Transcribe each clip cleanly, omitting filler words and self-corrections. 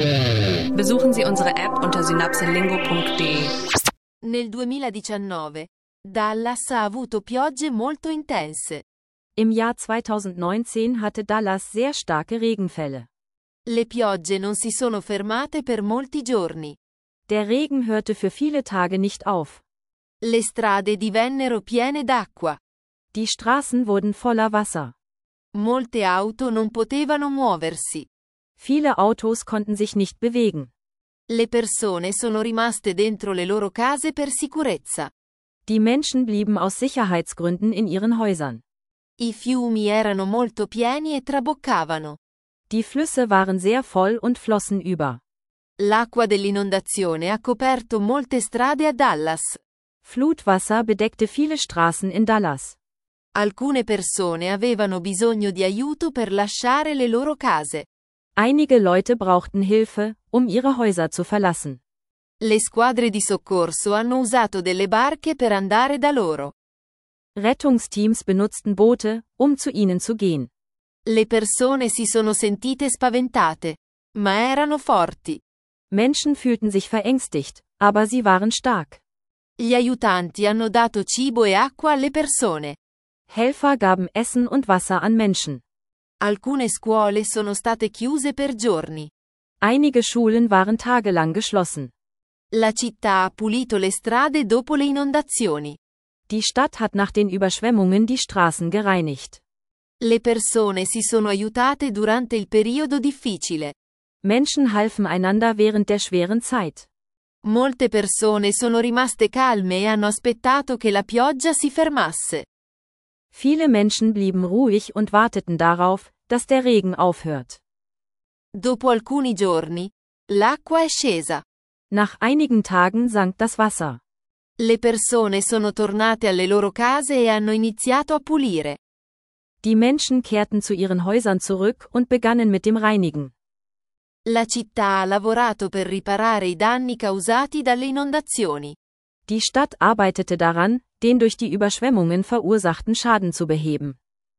Besuchen Sie unsere App unter synapselingo.de. Nel 2019, Dallas ha avuto piogge molto intense. Im Jahr 2019 hatte Dallas sehr starke Regenfälle. Le piogge non si sono fermate per molti giorni. Der Regen hörte für viele Tage nicht auf. Le strade divennero piene d'acqua. Die Straßen wurden voller Wasser. Molte auto non potevano muoversi. Viele Autos konnten sich nicht bewegen. Le persone sono rimaste dentro le loro case per sicurezza. Die Menschen blieben aus Sicherheitsgründen in ihren Häusern. I fiumi erano molto pieni e traboccavano. Die Flüsse waren sehr voll und flossen über. L'acqua dell'inondazione ha coperto molte strade a Dallas. Flutwasser bedeckte viele Straßen in Dallas. Alcune persone avevano bisogno di aiuto per lasciare le loro case. Einige Leute brauchten Hilfe, um ihre Häuser zu verlassen. Le squadre di soccorso hanno usato delle barche per andare da loro. Rettungsteams benutzten Boote, um zu ihnen zu gehen. Le persone si sono sentite spaventate, ma erano forti. Menschen fühlten sich verängstigt, aber sie waren stark. Gli aiutanti hanno dato cibo e acqua alle persone. Helfer gaben Essen und Wasser an Menschen. Alcune scuole sono state chiuse per giorni. Einige Schulen waren tagelang geschlossen. La città ha pulito le strade dopo le inondazioni. Die Stadt hat nach den Überschwemmungen die Straßen gereinigt. Le persone si sono aiutate durante il periodo difficile. Menschen halfen einander während der schweren Zeit. Molte persone sono rimaste calme e hanno aspettato che la pioggia si fermasse. Viele Menschen blieben ruhig und warteten darauf, dass der Regen aufhört. Dopo alcuni giorni, l'acqua è scesa. Nach einigen Tagen sank das Wasser. Le persone sono tornate alle loro case e hanno iniziato a pulire. Die Menschen kehrten zu ihren Häusern zurück und begannen mit dem Reinigen. La città ha lavorato per riparare i danni causati dalle inondazioni. Die Stadt arbeitete daran, den durch die Überschwemmungen verursachten Schaden zu beheben.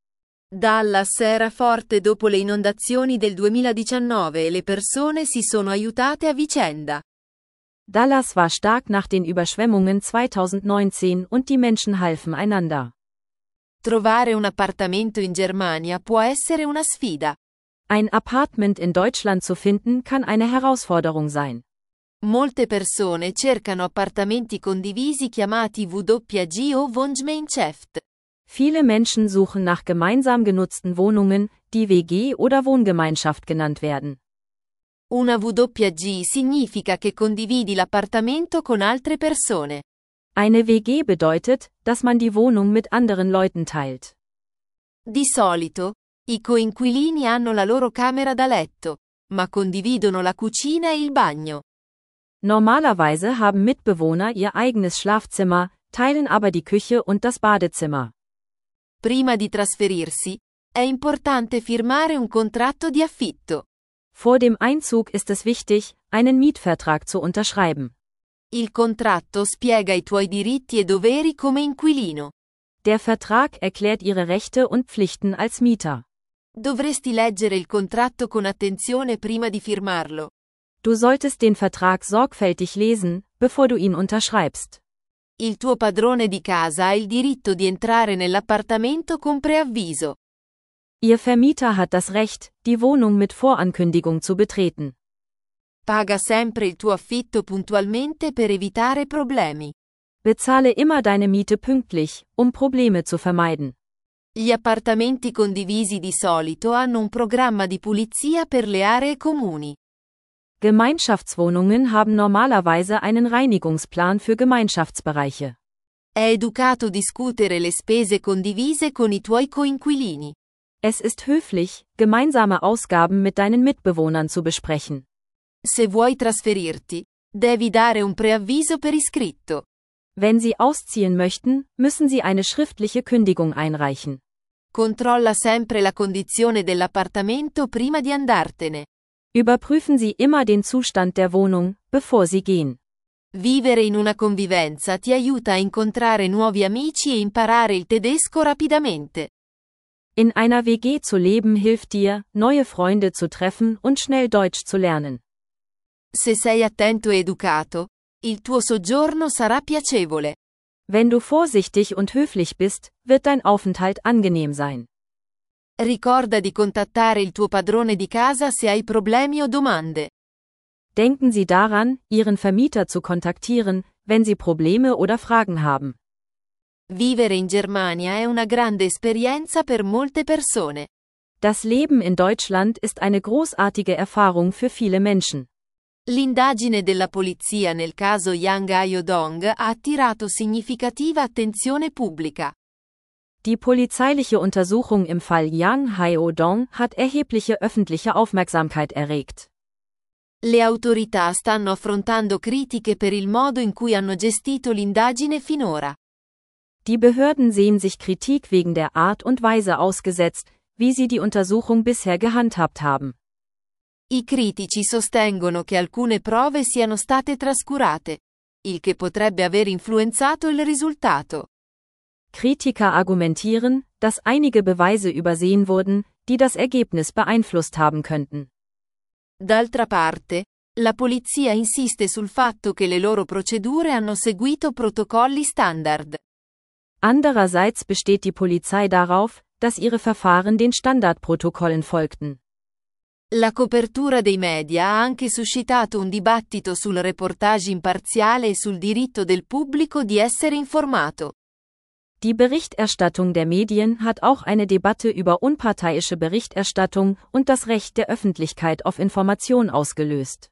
Dallas era forte dopo le inondazioni del 2019 e le persone si sono aiutate a vicenda. Dallas war stark nach den Überschwemmungen 2019 und die Menschen halfen einander. Trovare un appartamento in Germania può essere una sfida. Ein Apartment in Deutschland zu finden kann eine Herausforderung sein. Molte persone cercano appartamenti condivisi chiamati WG o Wohngemeinschaft. Viele Menschen suchen nach gemeinsam genutzten Wohnungen, die WG oder Wohngemeinschaft genannt werden. Una WG significa che condividi l'appartamento con altre persone. Eine WG bedeutet, dass man die Wohnung mit anderen Leuten teilt. Di solito, i coinquilini hanno la loro camera da letto, ma condividono la cucina e il bagno. Normalerweise haben Mitbewohner ihr eigenes Schlafzimmer, teilen aber die Küche und das Badezimmer. Prima di trasferirsi, è importante firmare un contratto di affitto. Vor dem Einzug ist es wichtig, einen Mietvertrag zu unterschreiben. Il contratto spiega i tuoi diritti e doveri come inquilino. Der Vertrag erklärt ihre Rechte und Pflichten als Mieter. Dovresti leggere il contratto con attenzione prima di firmarlo. Du solltest den Vertrag sorgfältig lesen, bevor du ihn unterschreibst. Il tuo padrone di casa ha il diritto di entrare nell'appartamento con preavviso. Ihr Vermieter hat das Recht, die Wohnung mit Vorankündigung zu betreten. Paga sempre il tuo affitto puntualmente per evitare problemi. Bezahle immer deine Miete pünktlich, um Probleme zu vermeiden. Gli appartamenti condivisi di solito hanno un programma di pulizia per le aree comuni. Gemeinschaftswohnungen haben normalerweise einen Reinigungsplan für Gemeinschaftsbereiche. È educato discutere le spese condivise con i tuoi coinquilini. Es ist höflich, gemeinsame Ausgaben mit deinen Mitbewohnern zu besprechen. Se vuoi trasferirti, devi dare un preavviso per iscritto. Wenn Sie ausziehen möchten, müssen Sie eine schriftliche Kündigung einreichen. Controlla sempre la condizione dell'appartamento prima di andartene. Überprüfen Sie immer den Zustand der Wohnung, bevor Sie gehen. Vivere in una convivenza ti aiuta a incontrare nuovi amici e imparare il tedesco rapidamente. In einer WG zu leben hilft dir, neue Freunde zu treffen und schnell Deutsch zu lernen. Se sei attento e educato, il tuo soggiorno sarà piacevole. Wenn du vorsichtig und höflich bist, wird dein Aufenthalt angenehm sein. Ricorda di contattare il tuo padrone di casa se hai problemi o domande. Denken Sie daran, Ihren Vermieter zu kontaktieren, wenn Sie Probleme oder Fragen haben. Vivere in Germania è una grande esperienza per molte persone. Das Leben in Deutschland ist eine großartige Erfahrung für viele Menschen. L'indagine della polizia nel caso Yang Hayo-dong ha attirato significativa attenzione pubblica. Die polizeiliche Untersuchung im Fall Yang Hayo-dong hat erhebliche öffentliche Aufmerksamkeit erregt. Le autorità stanno affrontando critiche per il modo in cui hanno gestito l'indagine finora. Die Behörden sehen sich Kritik wegen der Art und Weise ausgesetzt, wie sie die Untersuchung bisher gehandhabt haben. I critici sostengono che alcune prove siano state trascurate, il che potrebbe aver influenzato il risultato. Kritiker argumentieren, dass einige Beweise übersehen wurden, die das Ergebnis beeinflusst haben könnten. D'altra parte, la polizia insiste sul fatto che le loro procedure hanno seguito protocolli standard. Andererseits besteht die Polizei darauf, dass ihre Verfahren den Standardprotokollen folgten. La copertura dei media ha anche suscitato un dibattito sul reportage imparziale e sul diritto del pubblico di essere informato. Die Berichterstattung der Medien hat auch eine Debatte über unparteiische Berichterstattung und das Recht der Öffentlichkeit auf Information ausgelöst.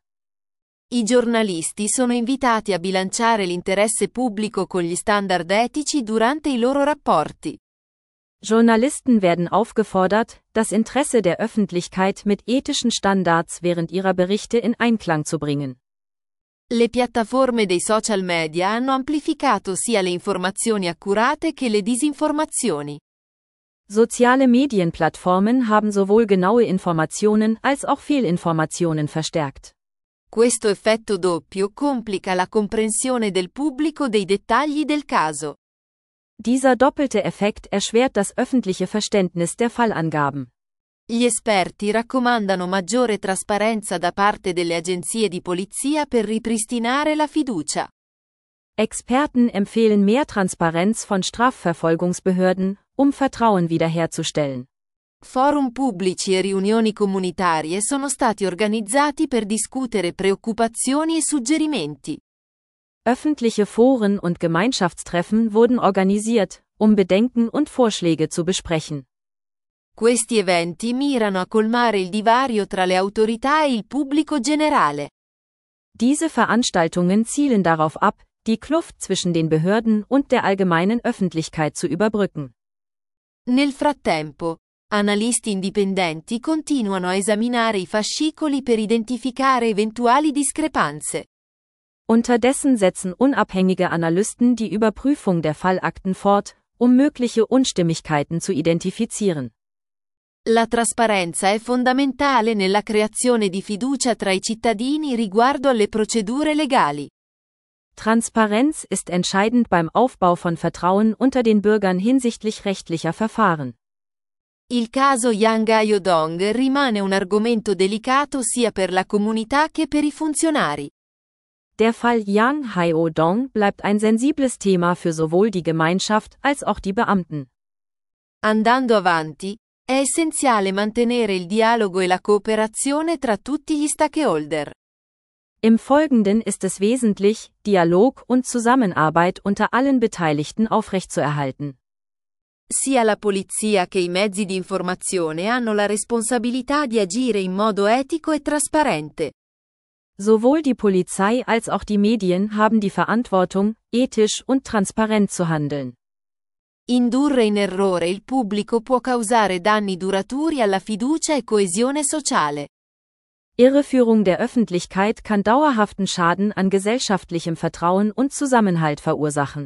I giornalisti sono invitati a bilanciare l'interesse pubblico con gli standard etici durante i loro rapporti. Journalisten werden aufgefordert, das Interesse der Öffentlichkeit mit ethischen Standards während ihrer Berichte in Einklang zu bringen. Le piattaforme dei social media hanno amplificato sia le informazioni accurate che le disinformazioni. Soziale Medienplattformen haben sowohl genaue Informationen als auch Fehlinformationen verstärkt. Questo effetto doppio complica la comprensione del pubblico dei dettagli del caso. Dieser doppelte Effekt erschwert das öffentliche Verständnis der Fallangaben. Gli esperti raccomandano maggiore trasparenza da parte delle agenzie di polizia per ripristinare la fiducia. Experten empfehlen mehr Transparenz von Strafverfolgungsbehörden, Vertrauen wiederherzustellen. Forum pubblici e riunioni comunitarie sono stati organizzati per discutere preoccupazioni e suggerimenti. Öffentliche Foren und Gemeinschaftstreffen wurden organisiert, Bedenken und Vorschläge zu besprechen. Questi eventi mirano a colmare il divario tra le autorità e il pubblico generale. Diese Veranstaltungen zielen darauf ab, die Kluft zwischen den Behörden und der allgemeinen Öffentlichkeit zu überbrücken. Nel frattempo, analisti indipendenti continuano a esaminare i fascicoli per identificare eventuali discrepanze. Unterdessen setzen unabhängige Analysten die Überprüfung der Fallakten fort, mögliche Unstimmigkeiten zu identifizieren. La trasparenza è fondamentale nella creazione di fiducia tra i cittadini riguardo alle procedure legali. Transparenz ist entscheidend beim Aufbau von Vertrauen unter den Bürgern hinsichtlich rechtlicher Verfahren. Il caso Yang Hayo-dong rimane un argomento delicato sia per la comunità che per i funzionari. Der Fall Yang Hayo-dong bleibt ein sensibles Thema für sowohl die Gemeinschaft als auch die Beamten. Andando avanti, è essenziale mantenere il dialogo e la cooperazione tra tutti gli stakeholder. Im Folgenden ist es wesentlich, Dialog und Zusammenarbeit unter allen Beteiligten aufrechtzuerhalten. Sia la polizia che i mezzi di informazione hanno la responsabilità di agire in modo etico e trasparente. Sowohl die Polizei als auch die Medien haben die Verantwortung, ethisch und transparent zu handeln. Indurre in errore il pubblico può causare danni duraturi alla fiducia e coesione sociale. Irreführung der Öffentlichkeit kann dauerhaften Schaden an gesellschaftlichem Vertrauen und Zusammenhalt verursachen.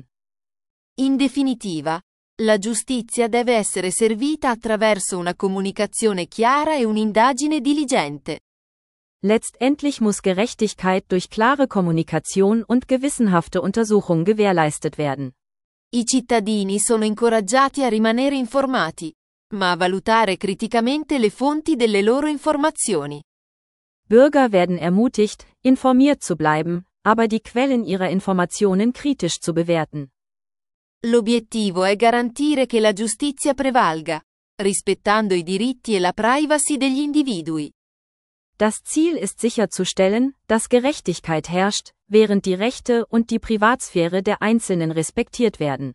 In definitiva, la giustizia deve essere servita attraverso una comunicazione chiara e un'indagine diligente. Letztendlich muss Gerechtigkeit durch klare Kommunikation und gewissenhafte Untersuchung gewährleistet werden. I cittadini sono incoraggiati a rimanere informati, ma a valutare criticamente le fonti delle loro informazioni. Bürger werden ermutigt, informiert zu bleiben, aber die Quellen ihrer Informationen kritisch zu bewerten. L'obiettivo è garantire che la giustizia prevalga, rispettando i diritti e la privacy degli individui. Das Ziel ist sicherzustellen, dass Gerechtigkeit herrscht, während die Rechte und die Privatsphäre der Einzelnen respektiert werden.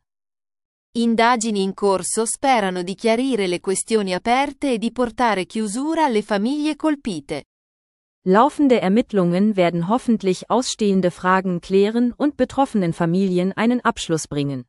Indagini in corso sperano di chiarire le questioni aperte e di portare chiusura alle famiglie colpite. Laufende Ermittlungen werden hoffentlich ausstehende Fragen klären und betroffenen Familien einen Abschluss bringen.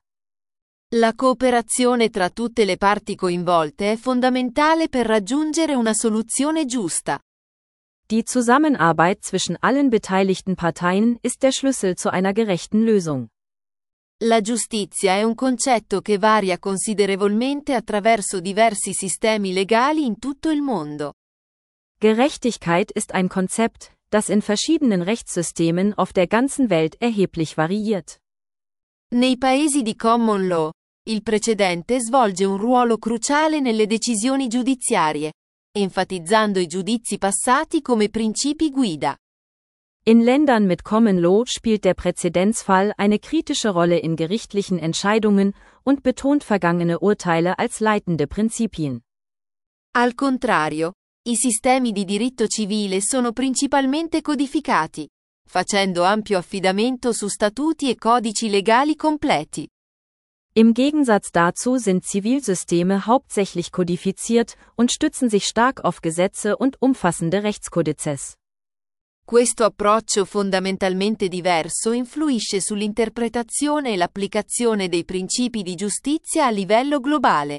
La cooperazione tra tutte le parti coinvolte è fondamentale per raggiungere una soluzione giusta. Die Zusammenarbeit zwischen allen beteiligten Parteien ist der Schlüssel zu einer gerechten Lösung. La giustizia è un concetto che varia considerevolmente attraverso diversi sistemi legali in tutto il mondo. Gerechtigkeit ist ein Konzept, das in verschiedenen Rechtssystemen auf der ganzen Welt erheblich variiert. Nei paesi di common law, il precedente svolge un ruolo cruciale nelle decisioni giudiziarie, enfatizzando i giudizi passati come principi guida. In Ländern mit Common Law spielt der Präzedenzfall eine kritische Rolle in gerichtlichen Entscheidungen und betont vergangene Urteile als leitende Prinzipien. Al contrario, i sistemi di diritto civile sono principalmente codificati, facendo ampio affidamento su statuti e codici legali completi. Im Gegensatz dazu sind Zivilsysteme hauptsächlich kodifiziert und stützen sich stark auf Gesetze und umfassende Rechtskodizes. Questo approccio fondamentalmente diverso influisce sull'interpretazione e l'applicazione dei principi di giustizia a livello globale.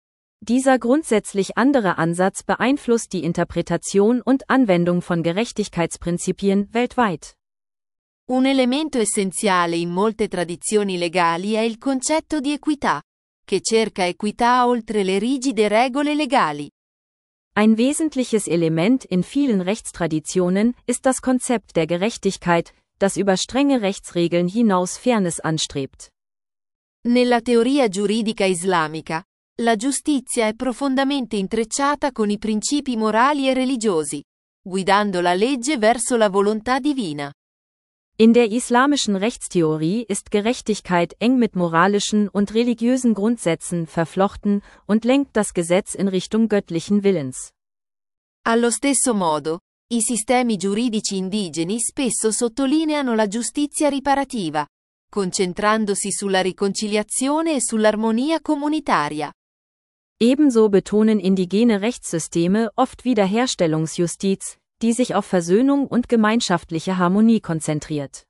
Dieser grundsätzlich andere Ansatz beeinflusst die Interpretation und Anwendung von Gerechtigkeitsprinzipien weltweit. Un elemento essenziale in molte tradizioni legali è il concetto di equità, che cerca equità oltre le rigide regole legali. Ein wesentliches Element in vielen Rechtstraditionen ist das Konzept der Gerechtigkeit, das über strenge Rechtsregeln hinaus Fairness anstrebt. Nella teoria giuridica islamica, la giustizia è profondamente intrecciata con i principi morali e religiosi, guidando la legge verso la volontà divina. In der islamischen Rechtstheorie ist Gerechtigkeit eng mit moralischen und religiösen Grundsätzen verflochten und lenkt das Gesetz in Richtung göttlichen Willens. Allo stesso modo, i sistemi giuridici indigeni spesso sottolineano la giustizia riparativa, concentrandosi sulla riconciliazione e sull'armonia comunitaria. Ebenso betonen indigene Rechtssysteme oft Wiederherstellungsjustiz, die sich auf Versöhnung und gemeinschaftliche Harmonie konzentriert.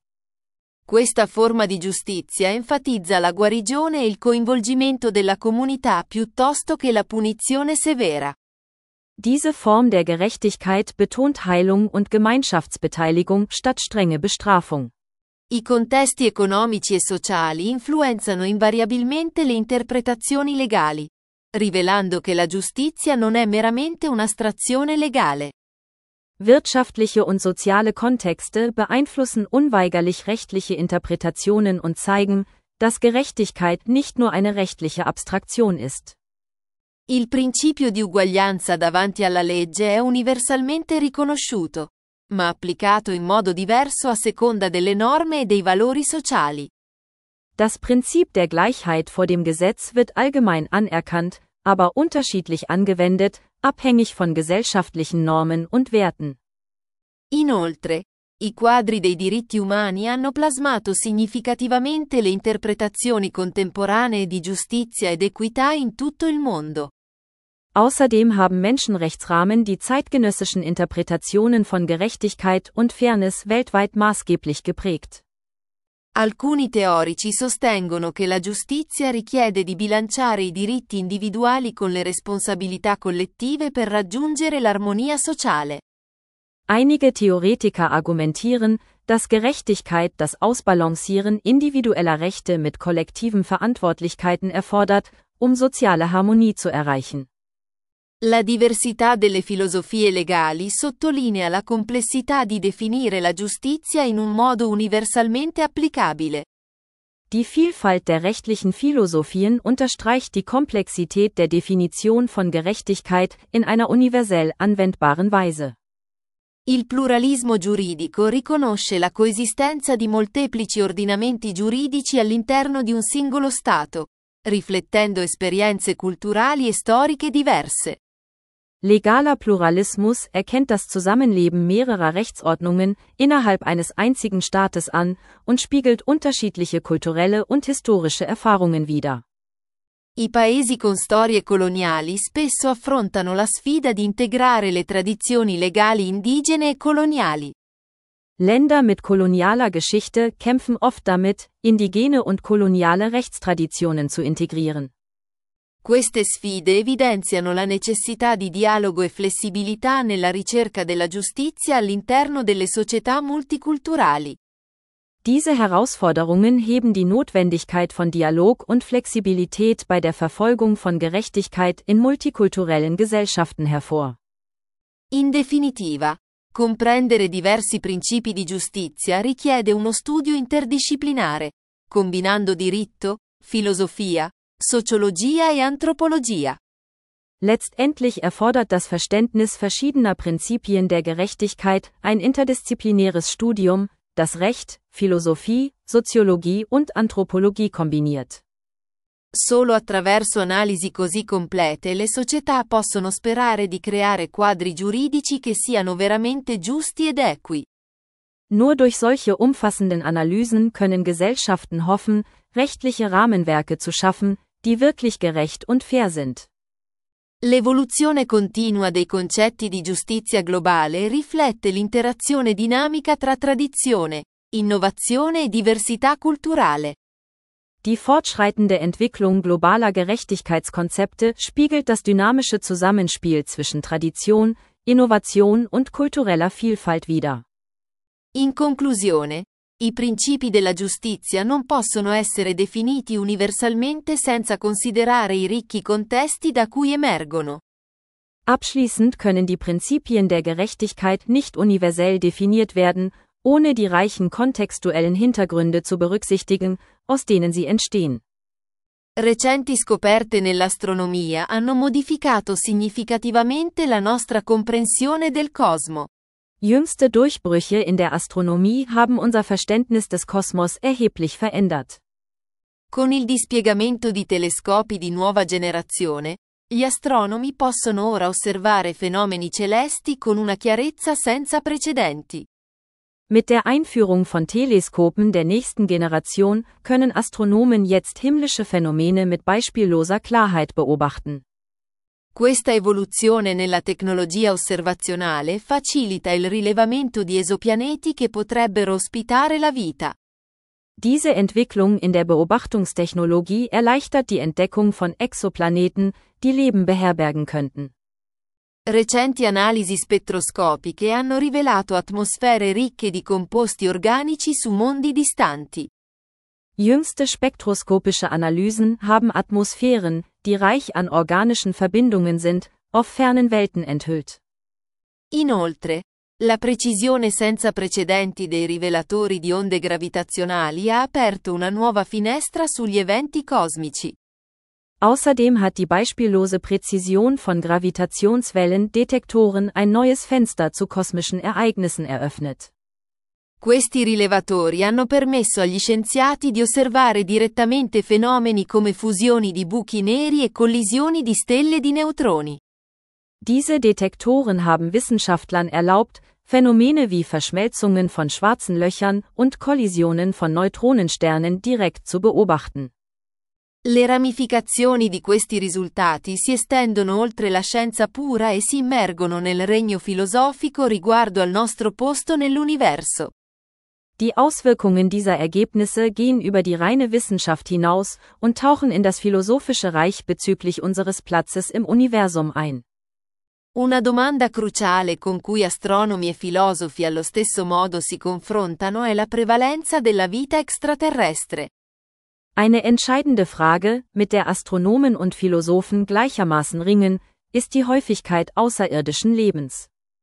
Questa forma di giustizia enfatizza la guarigione e il coinvolgimento della comunità piuttosto che la punizione severa. Diese Form der Gerechtigkeit betont Heilung und Gemeinschaftsbeteiligung statt strenge Bestrafung. I contesti economici e sociali influenzano invariabilmente le interpretazioni legali, rivelando che la giustizia non è meramente un'astrazione legale. Wirtschaftliche und soziale Kontexte beeinflussen unweigerlich rechtliche Interpretationen und zeigen, dass Gerechtigkeit nicht nur eine rechtliche Abstraktion ist. Il principio di uguaglianza davanti alla legge è universalmente riconosciuto, ma applicato in modo diverso a seconda delle norme e dei valori sociali. Das Prinzip der Gleichheit vor dem Gesetz wird allgemein anerkannt, aber unterschiedlich angewendet, abhängig von gesellschaftlichen Normen und Werten. Inoltre, i quadri dei diritti umani hanno plasmato significativamente le interpretazioni contemporanee di giustizia ed equità in tutto il mondo. Außerdem haben Menschenrechtsrahmen die zeitgenössischen Interpretationen von Gerechtigkeit und Fairness weltweit maßgeblich geprägt. Alcuni teorici sostengono che la giustizia richiede di bilanciare i diritti individuali con le responsabilità collettive per raggiungere l'armonia sociale. Einige Theoretiker argumentieren, dass Gerechtigkeit das Ausbalancieren individueller Rechte mit kollektiven Verantwortlichkeiten erfordert, um soziale Harmonie zu erreichen. La diversità delle filosofie legali sottolinea la complessità di definire la giustizia in un modo universalmente applicabile. Die Vielfalt der rechtlichen Philosophien unterstreicht die Komplexität der Definition von Gerechtigkeit in einer universell anwendbaren Weise. Il pluralismo giuridico riconosce la coesistenza di molteplici ordinamenti giuridici all'interno di un singolo Stato, riflettendo esperienze culturali e storiche diverse. Legaler Pluralismus erkennt das Zusammenleben mehrerer Rechtsordnungen innerhalb eines einzigen Staates an und spiegelt unterschiedliche kulturelle und historische Erfahrungen wider. I paesi con storie coloniali spesso affrontano la sfida di integrare le tradizioni legali indigene e coloniali. Länder mit kolonialer Geschichte kämpfen oft damit, indigene und koloniale Rechtstraditionen zu integrieren. Queste sfide evidenziano la necessità di dialogo e flessibilità nella ricerca della giustizia all'interno delle società multiculturali. Diese Herausforderungen heben die Notwendigkeit von Dialog und Flexibilität bei der Verfolgung von Gerechtigkeit in multikulturellen Gesellschaften hervor. In definitiva, comprendere diversi principi di giustizia richiede uno studio interdisciplinare, combinando diritto, filosofia, Soziologia e Anthropologia. Letztendlich erfordert das Verständnis verschiedener Prinzipien der Gerechtigkeit ein interdisziplinäres Studium, das Recht, Philosophie, Soziologie und Anthropologie kombiniert. Solo attraverso analisi così complete le società possono sperare di creare quadri giuridici che siano veramente giusti ed equi. Nur durch solche umfassenden Analysen können Gesellschaften hoffen, rechtliche Rahmenwerke zu schaffen, die wirklich gerecht und fair sind. L'evoluzione continua dei concetti di giustizia globale riflette l'interazione dinamica tra tradizione, innovazione e diversità culturale. Die fortschreitende Entwicklung globaler Gerechtigkeitskonzepte spiegelt das dynamische Zusammenspiel zwischen Tradition, Innovation und kultureller Vielfalt wider. In conclusione, i principi della giustizia non possono essere definiti universalmente senza considerare i ricchi contesti da cui emergono. Abschließend können die Prinzipien der Gerechtigkeit nicht universell definiert werden, ohne die reichen kontextuellen Hintergründe zu berücksichtigen, aus denen sie entstehen. Recenti scoperte nell'astronomia hanno modificato significativamente la nostra comprensione del cosmo. Jüngste Durchbrüche in der Astronomie haben unser Verständnis des Kosmos erheblich verändert. Con il dispiegamento di telescopi di nuova generazione, gli astronomi possono ora osservare fenomeni celesti con una chiarezza senza precedenti. Mit der Einführung von Teleskopen der nächsten Generation können Astronomen jetzt himmlische Phänomene mit beispielloser Klarheit beobachten. Questa evoluzione nella tecnologia osservazionale facilita il rilevamento di esopianeti che potrebbero ospitare la vita. Diese Entwicklung in der Beobachtungstechnologie erleichtert die Entdeckung von Exoplaneten, die Leben beherbergen könnten. Recenti analisi spettroscopiche hanno rivelato atmosfere ricche di composti organici su mondi distanti. Jüngste spektroskopische Analysen haben Atmosphären, die reich an organischen Verbindungen sind, auf fernen Welten enthüllt. Inoltre, la precisione senza precedenti dei rivelatori di onde gravitazionali ha aperto una nuova finestra sugli eventi cosmici. Außerdem hat die beispiellose Präzision von Gravitationswellen-Detektoren ein neues Fenster zu kosmischen Ereignissen eröffnet. Questi rilevatori hanno permesso agli scienziati di osservare direttamente fenomeni come fusioni di buchi neri e collisioni di stelle di neutroni. Diese Detektoren haben Wissenschaftlern erlaubt, Phänomene wie Verschmelzungen von schwarzen Löchern und Kollisionen von Neutronensternen direkt zu beobachten. Le ramificazioni di questi risultati si estendono oltre la scienza pura e si immergono nel regno filosofico riguardo al nostro posto nell'universo. Die Auswirkungen dieser Ergebnisse gehen über die reine Wissenschaft hinaus und tauchen in das philosophische Reich bezüglich unseres Platzes im Universum ein. Una domanda cruciale con cui astronomi e filosofi allo stesso modo si confrontano è la prevalenza della vita extraterrestre. Eine entscheidende Frage, mit der Astronomen und Philosophen gleichermaßen ringen, ist die Häufigkeit außerirdischen Lebens.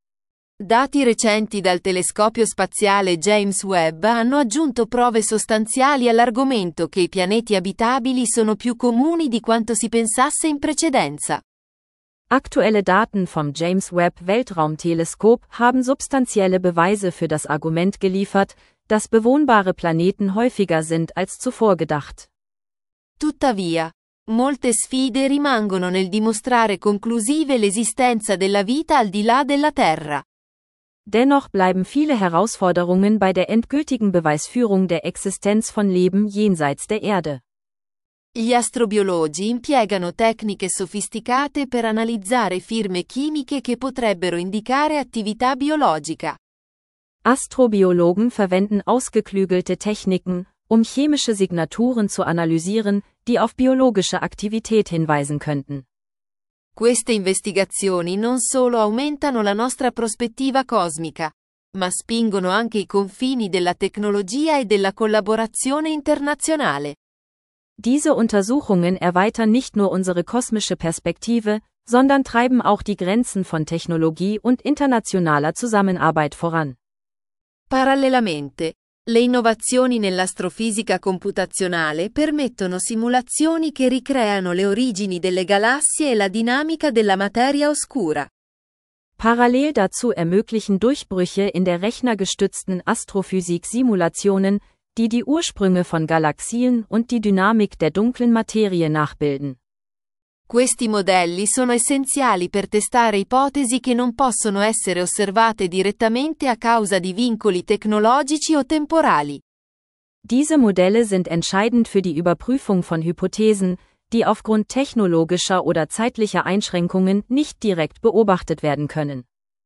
Dati recenti dal telescopio spaziale James Webb hanno aggiunto prove sostanziali all'argomento che i pianeti abitabili sono più comuni di quanto si pensasse in precedenza. Aktuelle Daten vom James Webb Weltraumteleskop haben substanzielle Beweise für das Argument geliefert, dass bewohnbare Planeten häufiger sind als zuvor gedacht. Tuttavia, molte sfide rimangono nel dimostrare conclusive l'esistenza della vita al di là della Terra. Dennoch bleiben viele Herausforderungen bei der endgültigen Beweisführung der Existenz von Leben jenseits der Erde. Gli astrobiologi impiegano tecniche sofisticate per analizzare firme chimiche che potrebbero indicare attività biologica. Astrobiologen verwenden ausgeklügelte Techniken, um chemische Signaturen zu analysieren, die auf biologische Aktivität hinweisen könnten. Queste investigazioni non solo aumentano la nostra prospettiva cosmica, ma spingono anche i confini della tecnologia e della collaborazione internazionale. Diese Untersuchungen erweitern nicht nur unsere kosmische Perspektive, sondern treiben auch die Grenzen von Technologie und internationaler Zusammenarbeit voran. Parallelamente, le innovazioni nell'astrofisica computazionale permettono simulazioni che ricreano le origini delle galassie e la dinamica della materia oscura. Parallel dazu ermöglichen Durchbrüche in der rechnergestützten Astrophysik Simulationen, die die Ursprünge von Galaxien und die Dynamik der dunklen Materie nachbilden. Questi modelli sono essenziali per testare ipotesi che non possono essere osservate direttamente a causa di vincoli tecnologici o temporali. Diese Modelle sind entscheidend für die Überprüfung von Hypothesen, die aufgrund technologischer oder zeitlicher Einschränkungen nicht direkt beobachtet werden können.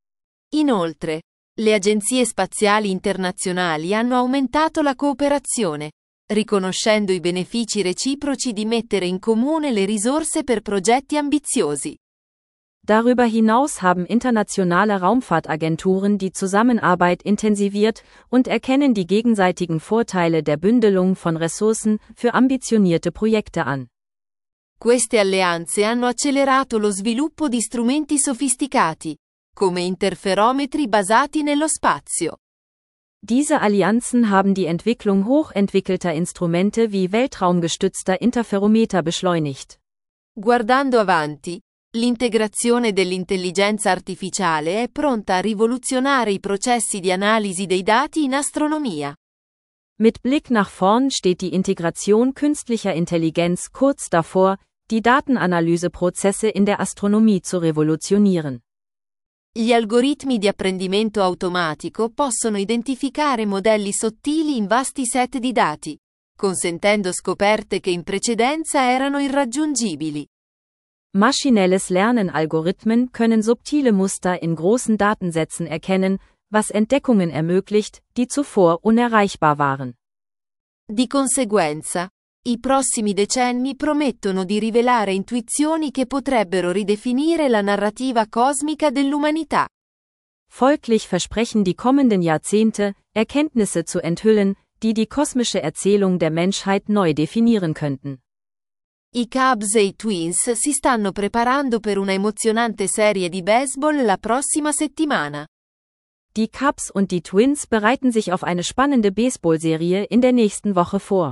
Inoltre, le agenzie spaziali internazionali hanno aumentato la cooperazione, riconoscendo i benefici reciproci di mettere in comune le risorse per progetti ambiziosi. Darüber hinaus haben internationale Raumfahrtagenturen die Zusammenarbeit intensiviert und erkennen die gegenseitigen Vorteile der Bündelung von Ressourcen für ambitionierte Projekte an. Queste alleanze hanno accelerato lo sviluppo di strumenti sofisticati, come interferometri basati nello spazio. Diese Allianzen haben die Entwicklung hochentwickelter Instrumente wie weltraumgestützter Interferometer beschleunigt. Guardando avanti, l'integrazione dell'intelligenza artificiale è pronta a rivoluzionare i processi di analisi dei dati in astronomia. Mit Blick nach vorn steht die Integration künstlicher Intelligenz kurz davor, die Datenanalyseprozesse in der Astronomie zu revolutionieren. Gli algoritmi di apprendimento automatico possono identificare modelli sottili in vasti set di dati, consentendo scoperte che in precedenza erano irraggiungibili. Maschinelles Lernen-Algorithmen können subtile Muster in großen Datensätzen erkennen, was Entdeckungen ermöglicht, die zuvor unerreichbar waren. Di conseguenza, i prossimi decenni promettono di rivelare intuizioni che potrebbero ridefinire la narrativa cosmica dell'umanità. Folglich versprechen die kommenden Jahrzehnte, Erkenntnisse zu enthüllen, die die kosmische Erzählung der Menschheit neu definieren könnten. I Cubs e i Twins si stanno preparando per una emozionante serie di baseball la prossima settimana. Die Cubs und die Twins bereiten sich auf eine spannende Baseballserie in der nächsten Woche vor.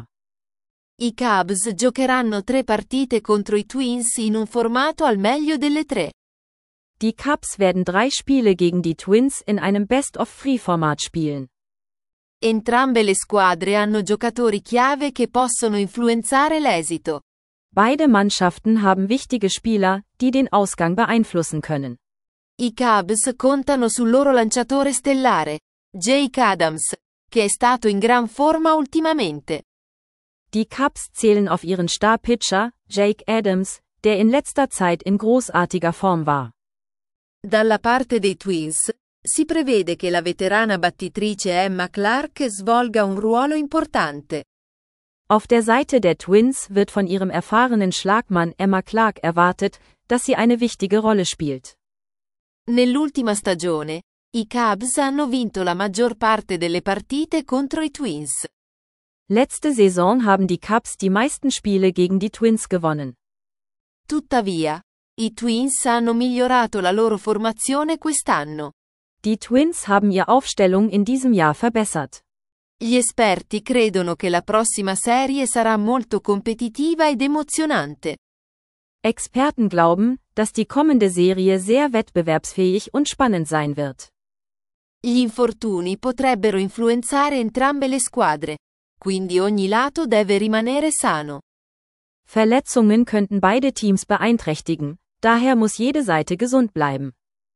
I Cubs giocheranno 3 partite contro i Twins in un formato al meglio delle 3. Die Cubs werden 3 Spiele gegen die Twins in einem Best-of-3-Format spielen. Entrambe le squadre hanno giocatori chiave che possono influenzare l'esito. Beide Mannschaften haben wichtige Spieler, die den Ausgang beeinflussen können. I Cubs contano sul loro lanciatore stellare, Jake Adams, che è stato in gran forma ultimamente. Die Cubs zählen auf ihren Star-Pitcher, Jake Adams, der in letzter Zeit in großartiger Form war. Dalla parte dei Twins, si prevede che la veterana battitrice Emma Clark svolga un ruolo importante. Auf der Seite der Twins wird von ihrem erfahrenen Schlagmann Emma Clark erwartet, dass sie eine wichtige Rolle spielt. Nell'ultima stagione, i Cubs hanno vinto la maggior parte delle partite contro i Twins. Letzte Saison haben die Cubs die meisten Spiele gegen die Twins gewonnen. Tuttavia, i Twins hanno migliorato la loro formazione quest'anno. Die Twins haben ihre Aufstellung in diesem Jahr verbessert. Gli esperti credono che la prossima serie sarà molto competitiva ed emozionante. Experten glauben, dass die kommende Serie sehr wettbewerbsfähig und spannend sein wird. Gli infortuni potrebbero influenzare entrambe le squadre, quindi ogni lato deve rimanere sano. Verletzungen könnten beide Teams beeinträchtigen, daher muss jede Seite gesund bleiben.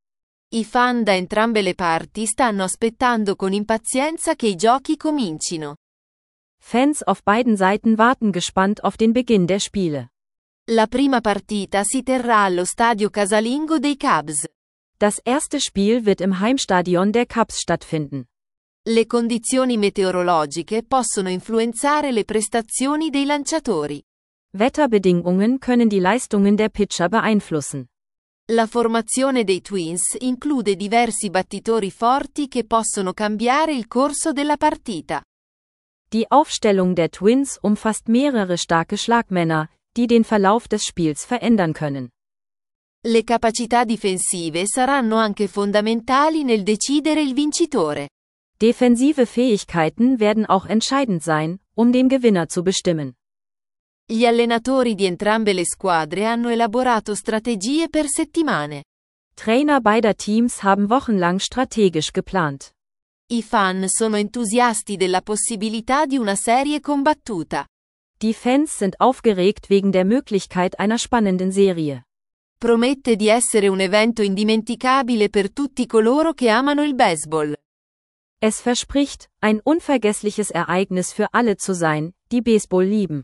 I fan da entrambe le parti stanno aspettando con impazienza che i giochi comincino. Fans auf beiden Seiten warten gespannt auf den Beginn der Spiele. La prima partita si terrà allo stadio casalingo dei Cubs. Das erste Spiel wird im Heimstadion der Cubs stattfinden. Le condizioni meteorologiche possono influenzare le prestazioni dei lanciatori. Wetterbedingungen können die Leistungen der Pitcher beeinflussen. La formazione dei Twins include diversi battitori forti che possono cambiare il corso della partita. Die Aufstellung der Twins umfasst mehrere starke Schlagmänner, die den Verlauf des Spiels verändern können. Le capacità difensive saranno anche fondamentali nel decidere il vincitore. Defensive Fähigkeiten werden auch entscheidend sein, um den Gewinner zu bestimmen. Gli allenatori di entrambe le squadre hanno elaborato strategie per settimane. Trainer beider Teams haben wochenlang strategisch geplant. I fan sono entusiasti della possibilità di una serie combattuta. Die Fans sind aufgeregt wegen der Möglichkeit einer spannenden Serie. Promette di essere un evento indimenticabile per tutti coloro che amano il baseball. Es verspricht, ein unvergessliches Ereignis für alle zu sein, die Baseball lieben.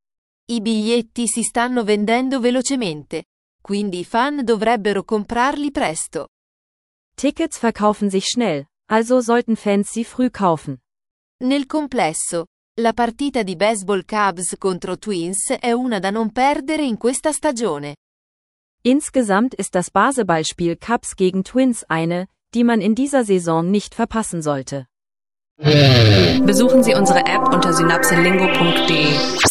I biglietti si stanno vendendo velocemente, quindi i fan dovrebbero comprarli presto. Tickets verkaufen sich schnell, also sollten Fans sie früh kaufen. Nel complesso, la partita di baseball Cubs contro Twins è una da non perdere in questa stagione. Insgesamt ist das Basketballspiel Cubs gegen Twins eine, die man in dieser Saison nicht verpassen sollte. Besuchen Sie unsere App unter synapselingo.de.